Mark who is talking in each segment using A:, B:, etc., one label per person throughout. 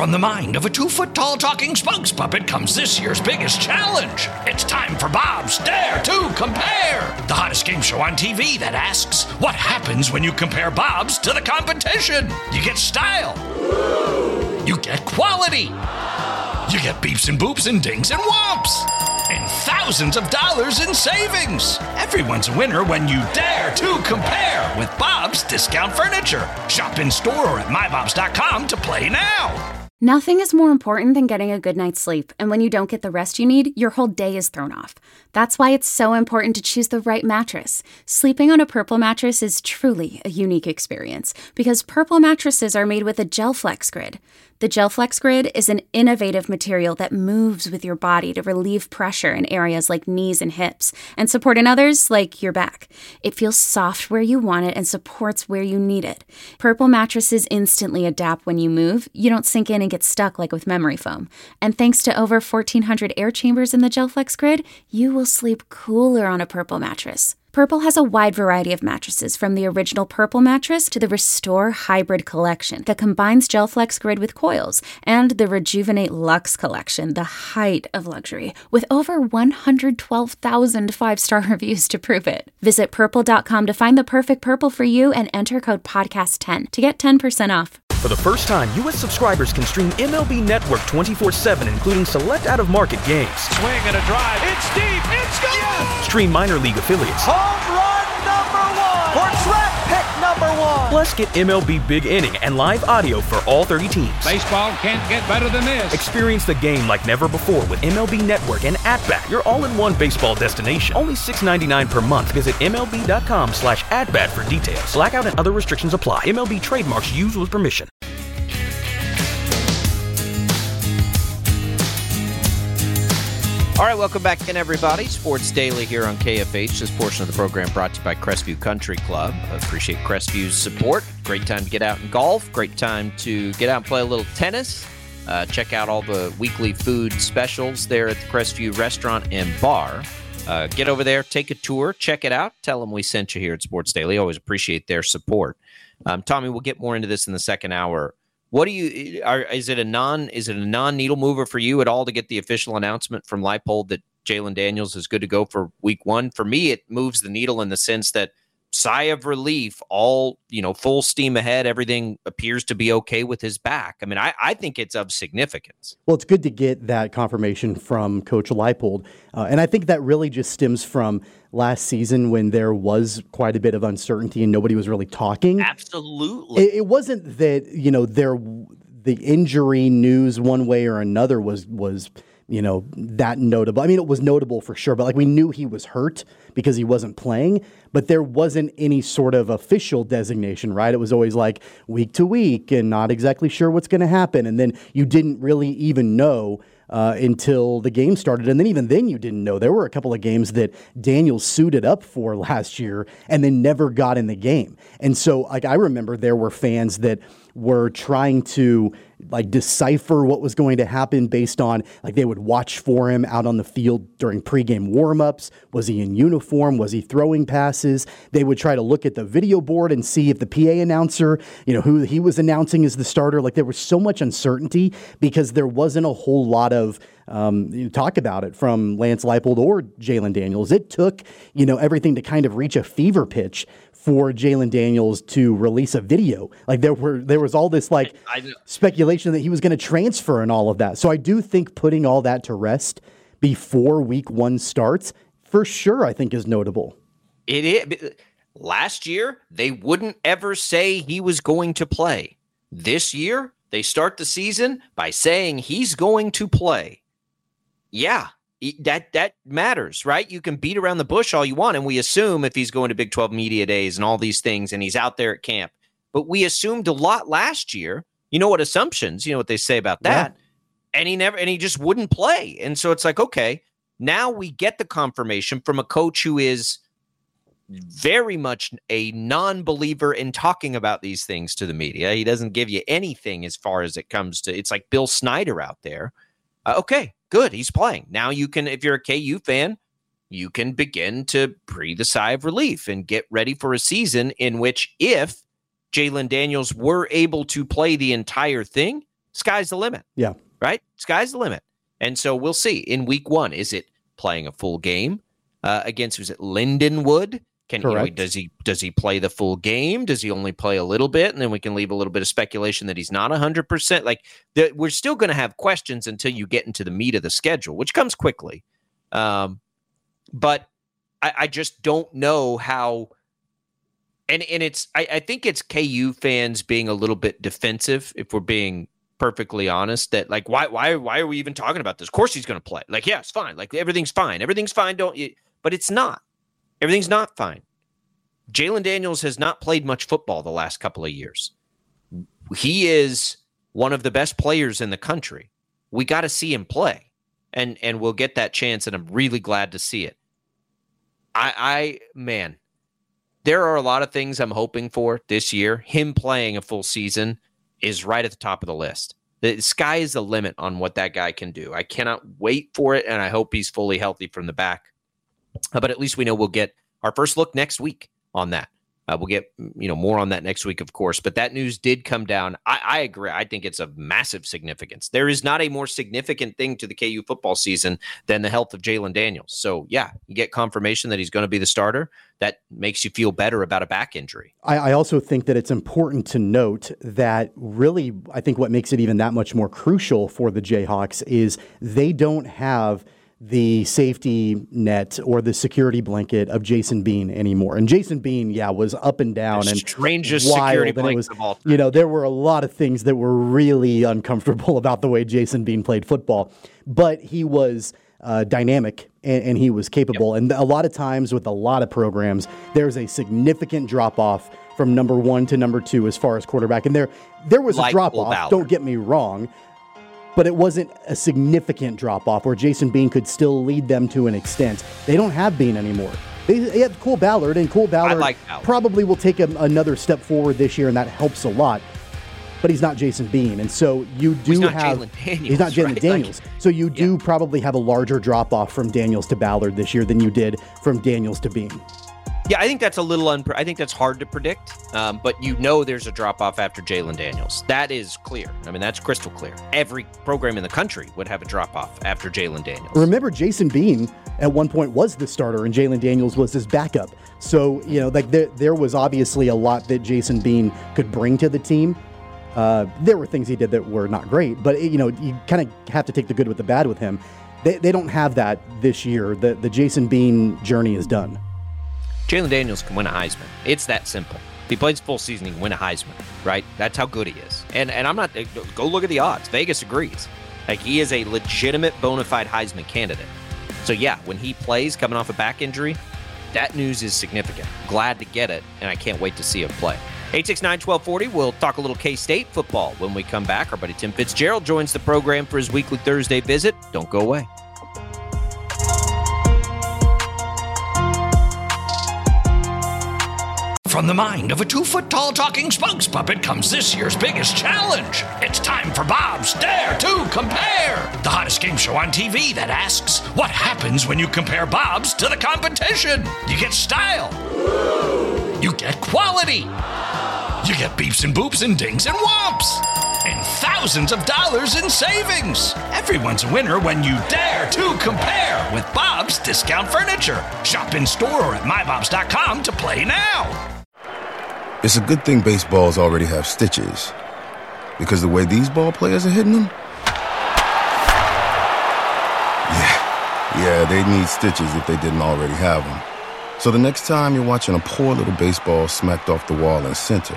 A: From the mind of a 2-foot-tall talking spokes puppet comes this year's biggest challenge. It's time for Bob's Dare to Compare, the hottest game show on TV that asks, what happens when you compare Bob's to the competition? You get style. You get quality. You get beeps and boops and dings and whomps. And thousands of dollars in savings. Everyone's a winner when you dare to compare with Bob's Discount Furniture. Shop in store or at mybobs.com to play now.
B: Nothing is more important than getting a good night's sleep, and when you don't get the rest you need, your whole day is thrown off. That's why it's so important to choose the right mattress. Sleeping on a Purple mattress is truly a unique experience, because Purple mattresses are made with a GelFlex Grid. The GelFlex Grid is an innovative material that moves with your body to relieve pressure in areas like knees and hips, and support in others like your back. It feels soft where you want it and supports where you need it. Purple mattresses instantly adapt when you move. You don't sink in and get stuck like with memory foam. And thanks to over 1,400 air chambers in the GelFlex Grid, you will sleep cooler on a Purple mattress. Purple has a wide variety of mattresses, from the original Purple mattress to the Restore Hybrid collection that combines GelFlex Grid with coils, and the Rejuvenate Luxe collection, the height of luxury, with over 112,000 five-star reviews to prove it. Visit purple.com to find the perfect Purple for you and enter code podcast10 to get 10% off.
C: For the first time, U.S. subscribers can stream MLB Network 24/7, including select out-of-market games.
D: Swing and a drive. It's deep. It's gone. Yes!
C: Stream minor league affiliates.
D: Home run number 1. Or draft pick number 1.
C: Plus, get MLB Big Inning and live audio for all 30 teams.
D: Baseball can't get better than this.
C: Experience the game like never before with MLB Network and At-Bat, your all-in-one baseball destination. Only $6.99 per month. Visit MLB.com/AtBat for details. Blackout and other restrictions apply. MLB trademarks used with permission.
E: All right, welcome back in, everybody. Sports Daily here on KFH. This portion of the program brought to you by Crestview Country Club. I appreciate Crestview's support. Great time to get out and golf. Great time to get out and play a little tennis. Check out all the weekly food specials there at the Crestview Restaurant and Bar. Get over there, take a tour, check it out. Tell them we sent you here at Sports Daily. Always appreciate their support. Tommy, we'll get more into this in the second hour. What do you is it a non needle mover for you at all to get the official announcement from Leipold that Jalen Daniels is good to go for week 1? For me, it moves the needle in the sense that sigh of relief, all, full steam ahead. Everything appears to be okay with his back. I mean, I think it's of significance.
F: Well, it's good to get that confirmation from Coach Leipold. And I think that really just stems from last season when there was quite a bit of uncertainty and nobody was really talking.
E: Absolutely.
F: It wasn't that, the injury news one way or another was that notable. I mean, it was notable for sure, but we knew he was hurt because he wasn't playing, but there wasn't any sort of official designation, right? It was always week to week and not exactly sure what's going to happen. And then you didn't really even know until the game started. And then even then you didn't know. There were a couple of games that Daniels suited up for last year and then never got in the game. And so I remember there were fans that were trying to decipher what was going to happen based on they would watch for him out on the field during pregame warmups. Was he in uniform? Was he throwing passes? They would try to look at the video board and see if the PA announcer, who he was announcing as the starter. There was so much uncertainty because there wasn't a whole lot of talk about it from Lance Leipold or Jalen Daniels. It took, everything to kind of reach a fever pitch for Jalen Daniels to release a video. There was all this speculation that he was going to transfer and all of that. So I do think putting all that to rest before week 1 starts, for sure, I think is notable.
E: It is. Last year, they wouldn't ever say he was going to play. This year, they start the season by saying he's going to play. Yeah. That matters, right? You can beat around the bush all you want, and we assume if he's going to Big 12 media days and all these things, and he's out there at camp. But we assumed a lot last year. You know what assumptions? You know what they say about that. Yeah. And he just wouldn't play. And so it's okay, now we get the confirmation from a coach who is very much a non-believer in talking about these things to the media. He doesn't give you anything as far as it comes to. It's like Bill Snyder out there. Okay. Good, he's playing. Now you can, if you're a KU fan, you can begin to breathe a sigh of relief and get ready for a season in which if Jalen Daniels were able to play the entire thing, sky's the limit.
F: Yeah.
E: Right? Sky's the limit. And so we'll see in week 1. Is it playing a full game against, was it Lindenwood? Does he play the full game? Does he only play a little bit? And then we can leave a little bit of speculation that he's not 100%. Like, we're still going to have questions until you get into the meat of the schedule, which comes quickly. But I just don't know how. And I think it's KU fans being a little bit defensive, if we're being perfectly honest, that like, why are we even talking about this? Of course he's going to play. Like, yeah, it's fine. Like, everything's fine. Everything's fine. But it's not. Everything's not fine. Jalen Daniels has not played much football the last couple of years. He is one of the best players in the country. We got to see him play, and we'll get that chance, and I'm really glad to see it. Man, there are a lot of things I'm hoping for this year. Him playing a full season is right at the top of the list. The sky is the limit on what that guy can do. I cannot wait for it, and I hope he's fully healthy from the back. But at least we know we'll get our first look next week on that. We'll get more on that next week, of course. But that news did come down. I agree. I think it's of massive significance. There is not a more significant thing to the KU football season than the health of Jalen Daniels. So, yeah, you get confirmation that he's going to be the starter. That makes you feel better about a back injury. I
F: also think that it's important to note that really, I think what makes it even that much more crucial for the Jayhawks is they don't have the safety net or the security blanket of Jason Bean anymore. And Jason Bean, was up and down and
E: strangest security blanket of all time.
F: There were a lot of things that were really uncomfortable about the way Jason Bean played football, but he was dynamic and he was capable. Yep. And a lot of times with a lot of programs, there's a significant drop off from number 1 to number 2 as far as quarterback. And there was a drop off. Don't get me wrong. But it wasn't a significant drop-off where Jason Bean could still lead them to an extent. They don't have Bean anymore. They have Cole Ballard, and Cole Ballard probably will take another step forward this year, and that helps a lot. But he's not Jason Bean, and so you do
E: he's not
F: Jalen Daniels. So you do probably have a larger drop-off from Daniels to Ballard this year than you did from Daniels to Bean.
E: Yeah, I think that's I think that's hard to predict, but there's a drop-off after Jalen Daniels. That is clear. I mean, that's crystal clear. Every program in the country would have a drop-off after Jalen Daniels.
F: Remember, Jason Bean at one point was the starter, and Jalen Daniels was his backup. So, there was obviously a lot that Jason Bean could bring to the team. There were things he did that were not great, but, you kind of have to take the good with the bad with him. They don't have that this year. The Jason Bean journey is done.
E: Jalen Daniels can win a Heisman. It's that simple. If he plays full season, he can win a Heisman, right? That's how good he is. And I'm not, go look at the odds. Vegas agrees. Like, he is a legitimate, bona fide Heisman candidate. So, yeah, when he plays coming off a back injury, that news is significant. Glad to get it, and I can't wait to see him play. 869-1240, we'll talk a little K-State football when we come back. Our buddy Tim Fitzgerald joins the program for his weekly Thursday visit. Don't go away.
A: From the mind of a 2-foot-tall talking spokes puppet comes this year's biggest challenge. It's time for Bob's Dare to Compare, the hottest game show on TV that asks, what happens when you compare Bob's to the competition? You get style. You get quality. You get beeps and boops and dings and whomps. And thousands of dollars in savings. Everyone's a winner when you dare to compare with Bob's Discount Furniture. Shop in store or at mybobs.com to play now.
G: It's a good thing baseballs already have stitches, because the way these ball players are hitting them, yeah, they need stitches if they didn't already have them. So the next time you're watching a poor little baseball smacked off the wall in center,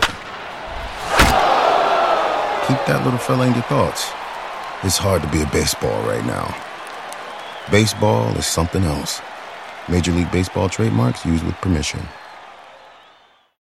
G: keep that little fella in your thoughts. It's hard to be a baseball right now. Baseball is something else. Major League Baseball trademarks used with permission.